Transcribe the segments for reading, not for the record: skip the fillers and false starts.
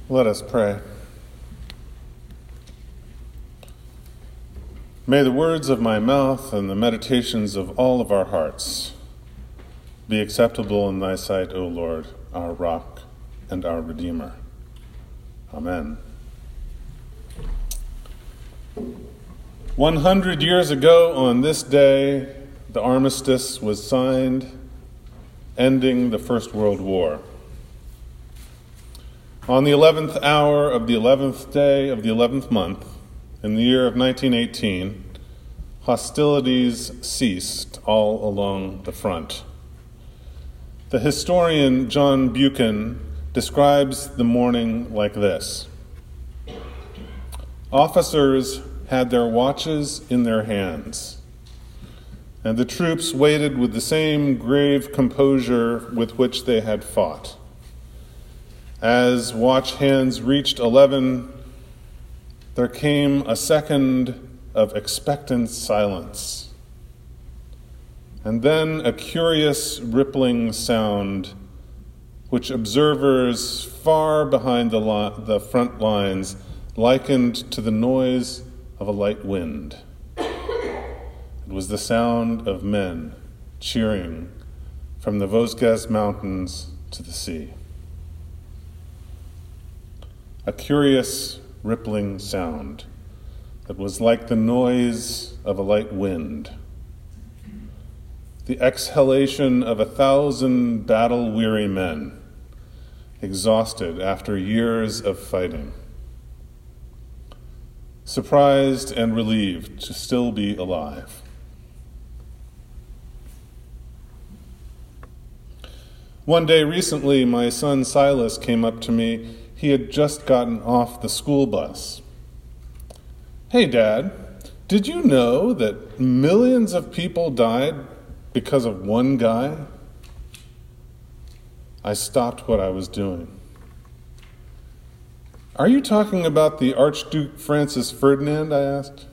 Let us pray. May the words of my mouth and the meditations of all of our hearts be acceptable in thy sight, O Lord, our rock and our Redeemer. Amen. 100 years ago on this day, the armistice was signed, ending the First World War. On the 11th hour of the 11th day of the 11th month, in the year of 1918, hostilities ceased all along the front. The historian John Buchan describes the morning like this. Officers had their watches in their hands, and the troops waited with the same grave composure with which they had fought. As watch hands reached 11, there came a second of expectant silence, and then a curious rippling sound which observers far behind the front lines likened to the noise of a light wind. It was the sound of men cheering from the Vosges Mountains to the sea. A curious, rippling sound that was like the noise of a light wind. The exhalation of 1,000 battle-weary men, exhausted after years of fighting, surprised and relieved to still be alive. One day recently, my son Silas came up to me. He had just gotten off the school bus. Hey, Dad, did you know that millions of people died because of one guy? I stopped what I was doing. Are you talking about the Archduke Francis Ferdinand? I asked.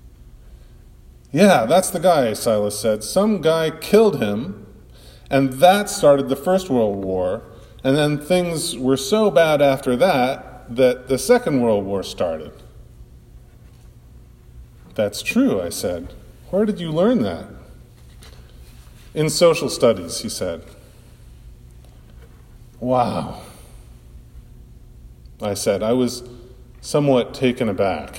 Yeah, that's the guy, Silas said. Some guy killed him, and that started the First World War. And then things were so bad after that the Second World War started. That's true, I said. Where did you learn that? In social studies, he said. Wow, I said. I was somewhat taken aback.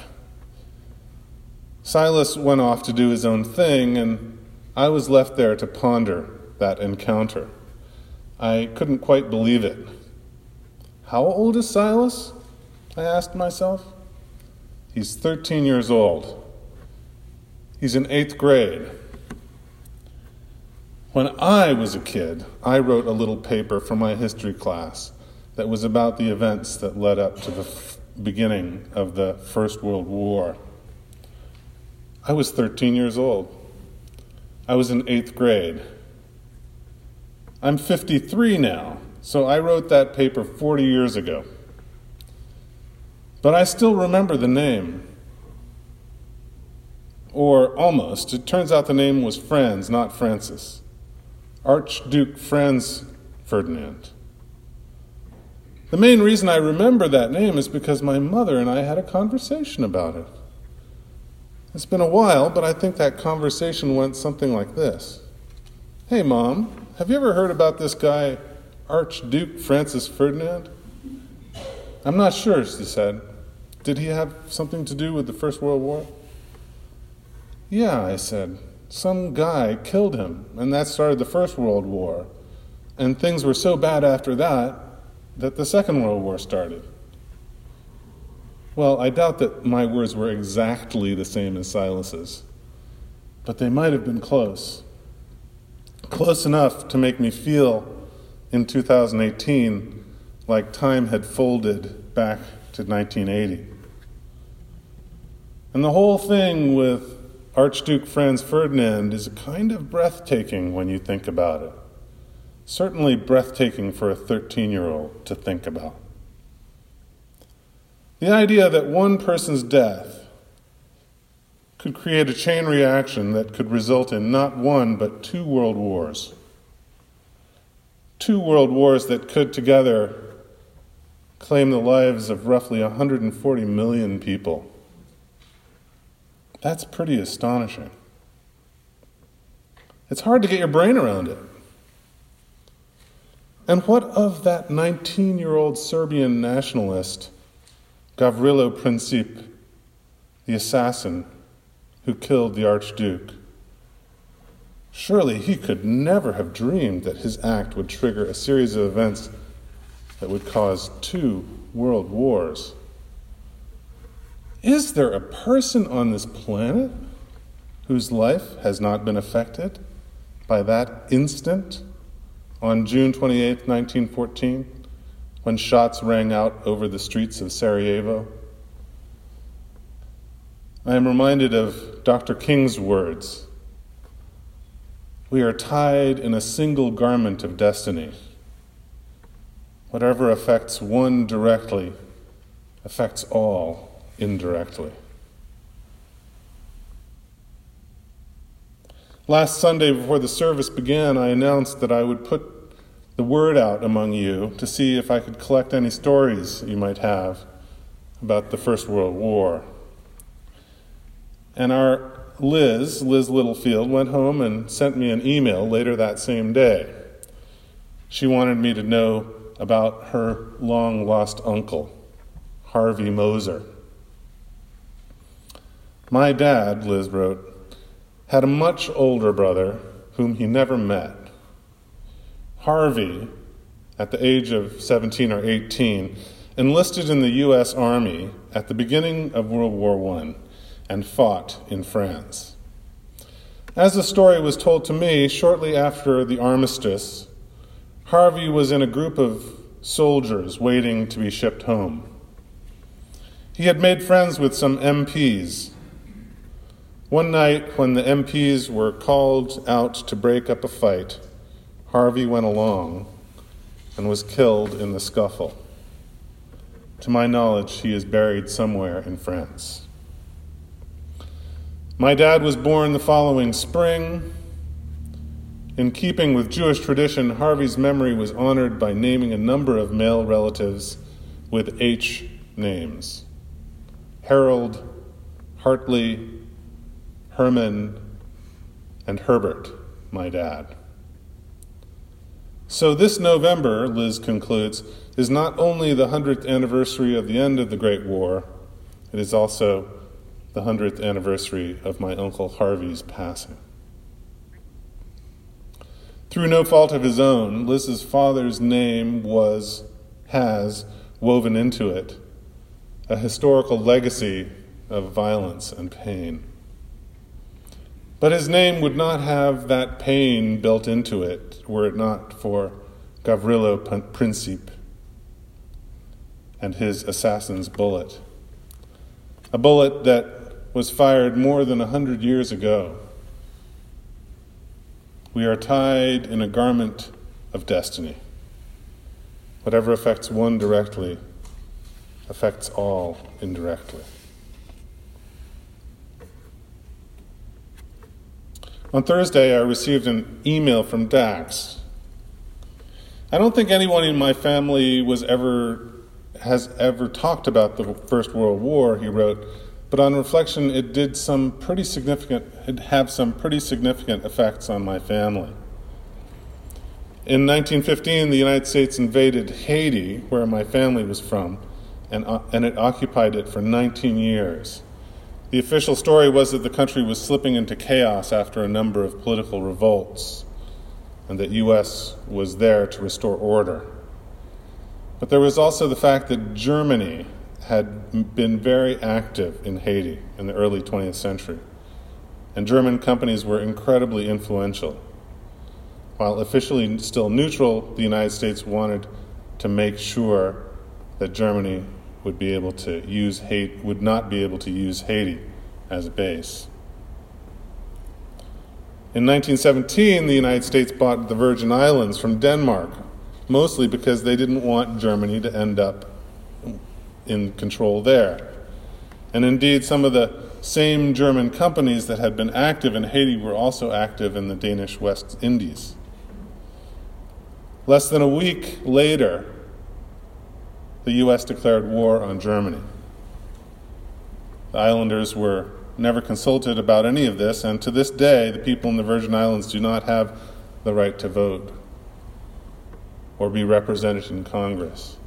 Silas went off to do his own thing, and I was left there to ponder that encounter. I couldn't quite believe it. How old is Silas? I asked myself. He's 13 years old. He's in 8th grade. When I was a kid, I wrote a little paper for my history class that was about the events that led up to the beginning of the First World War. I was 13 years old. I was in 8th grade. I'm 53 now, so I wrote that paper 40 years ago. But I still remember the name. Or almost. It turns out the name was Franz, not Francis. Archduke Franz Ferdinand. The main reason I remember that name is because my mother and I had a conversation about it. It's been a while, but I think that conversation went something like this. Hey, Mom. Have you ever heard about this guy, Archduke Francis Ferdinand? I'm not sure, she said. Did he have something to do with the First World War? Yeah, I said. Some guy killed him, and that started the First World War. And things were so bad after that the Second World War started. Well, I doubt that my words were exactly the same as Silas's, but they might have been close. Close enough to make me feel, in 2018, like time had folded back to 1980. And the whole thing with Archduke Franz Ferdinand is kind of breathtaking when you think about it. Certainly breathtaking for a 13-year-old to think about. The idea that one person's death could create a chain reaction that could result in not one, but 2 world wars. 2 world wars that could together claimed the lives of roughly 140 million people. That's pretty astonishing. It's hard to get your brain around it. And what of that 19-year-old Serbian nationalist, Gavrilo Princip, the assassin who killed the Archduke? Surely he could never have dreamed that his act would trigger a series of events that would cause 2 world wars. Is there a person on this planet whose life has not been affected by that instant on June 28, 1914, when shots rang out over the streets of Sarajevo? I am reminded of Dr. King's words, "We are tied in a single garment of destiny. Whatever affects one directly affects all indirectly." Last Sunday before the service began, I announced that I would put the word out among you to see if I could collect any stories you might have about the First World War. And our Liz Littlefield, went home and sent me an email later that same day. She wanted me to know about her long-lost uncle, Harvey Moser. "My dad," Liz wrote, "had a much older brother whom he never met. Harvey, at the age of 17 or 18, enlisted in the U.S. Army at the beginning of World War I and fought in France. As the story was told to me, shortly after the armistice, Harvey was in a group of soldiers waiting to be shipped home. He had made friends with some MPs. One night, when the MPs were called out to break up a fight, Harvey went along and was killed in the scuffle. To my knowledge, he is buried somewhere in France. My dad was born the following spring. In keeping with Jewish tradition, Harvey's memory was honored by naming a number of male relatives with H names: Harold, Hartley, Herman, and Herbert, my dad. So this November, Liz concludes, is not only the 100th anniversary of the end of the Great War, it is also the 100th anniversary of my Uncle Harvey's passing. Through no fault of his own, Liz's father's name has woven into it a historical legacy of violence and pain. But his name would not have that pain built into it were it not for Gavrilo Princip and his assassin's bullet. A bullet that was fired more than 100 years ago. We are tied in a garment of destiny. Whatever affects one directly affects all indirectly. On Thursday, I received an email from Dax. I don't think anyone in my family has ever talked about the First World War, he wrote, but on reflection, it have some pretty significant effects on my family. In 1915, the United States invaded Haiti, where my family was from, and it occupied it for 19 years. The official story was that the country was slipping into chaos after a number of political revolts, and that U.S. was there to restore order. But there was also the fact that Germany had been very active in Haiti in the early 20th century, and German companies were incredibly influential. While officially still neutral, the United States wanted to make sure that Germany would not be able to use Haiti as a base. In 1917, the United States bought the Virgin Islands from Denmark, mostly because they didn't want Germany to end up in control there. And indeed, some of the same German companies that had been active in Haiti were also active in the Danish West Indies. Less than a week later, the U.S. declared war on Germany. The islanders were never consulted about any of this, and to this day, the people in the Virgin Islands do not have the right to vote or be represented in Congress.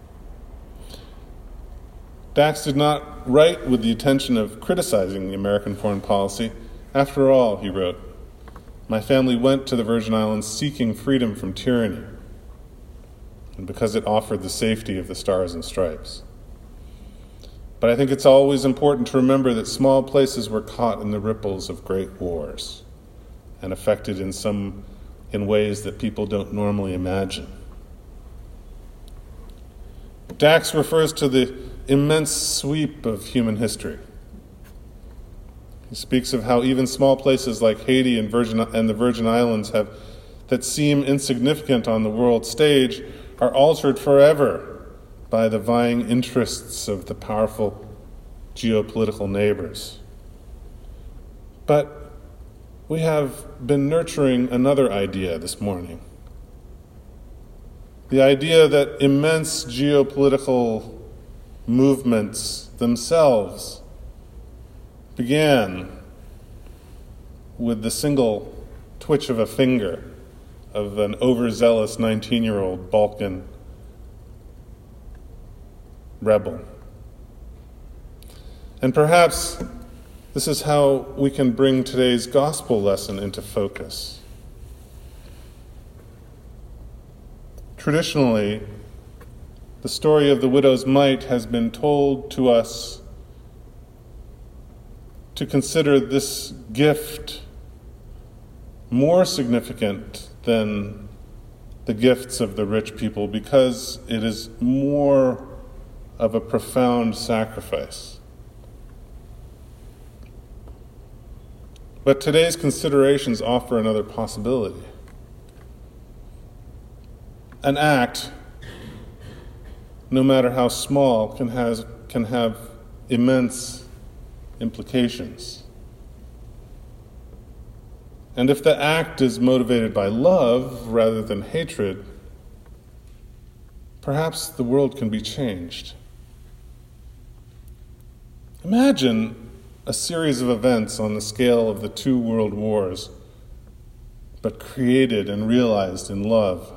Dax did not write with the intention of criticizing the American foreign policy. After all, he wrote, "My family went to the Virgin Islands seeking freedom from tyranny, and because it offered the safety of the Stars and Stripes." But I think it's always important to remember that small places were caught in the ripples of great wars and affected in ways that people don't normally imagine. Dax refers to the immense sweep of human history. He speaks of how even small places like Haiti and the Virgin Islands that seem insignificant on the world stage are altered forever by the vying interests of the powerful geopolitical neighbors. But we have been nurturing another idea this morning. The idea that immense geopolitical movements themselves began with the single twitch of a finger of an overzealous 19-year-old Balkan rebel. And perhaps this is how we can bring today's gospel lesson into focus. Traditionally, the story of the widow's mite has been told to us to consider this gift more significant than the gifts of the rich people because it is more of a profound sacrifice. But today's considerations offer another possibility. An act, no matter how small, can have immense implications. And if the act is motivated by love rather than hatred, perhaps the world can be changed. Imagine a series of events on the scale of the 2 world wars, but created and realized in love.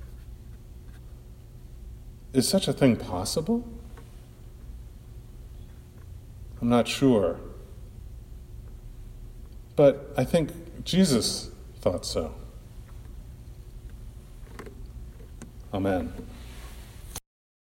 Is such a thing possible? I'm not sure. But I think Jesus thought so. Amen.